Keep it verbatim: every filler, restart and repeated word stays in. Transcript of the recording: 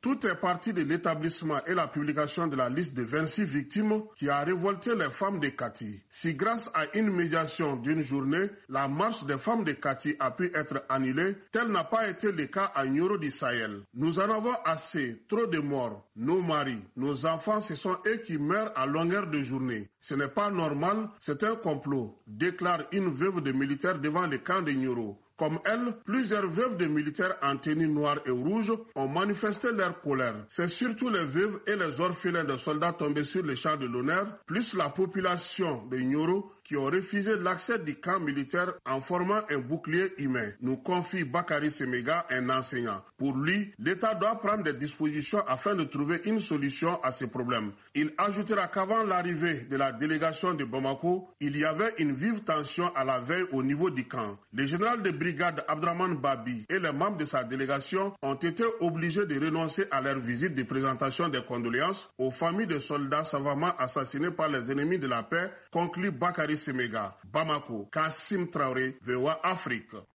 Tout est parti de l'établissement et la publication de la liste de vingt-six victimes qui a révolté les femmes de Kati. Si grâce à une médiation d'une journée, la marche des femmes de Kati a pu être annulée, tel n'a pas été le cas à Nioro du Sahel. Nous en avons assez, trop de morts. Nos maris, nos enfants, ce sont eux qui meurent à longueur de journée. Ce n'est pas normal, c'est un complot, déclare une veuve de militaires devant le camp de Nioro. Comme elle, plusieurs veuves de militaires en tenue noire et rouge ont manifesté leur colère. C'est surtout les veuves et les orphelins de soldats tombés sur le champ de l'honneur, plus la population de Nioro qui ont refusé l'accès du camp militaire en formant un bouclier humain, nous confie Bakary Semega, un enseignant. Pour lui, l'État doit prendre des dispositions afin de trouver une solution à ces problèmes. Il ajoutera qu'avant l'arrivée de la délégation de Bamako, il y avait une vive tension à la veille au niveau du camp. Le général de brigade Abdraman Babi et les membres de sa délégation ont été obligés de renoncer à leur visite de présentation des condoléances aux familles de soldats savamment assassinés par les ennemis de la paix, conclut Bakary Semega. Bamako, Kassim Traoré, V O A Afrique.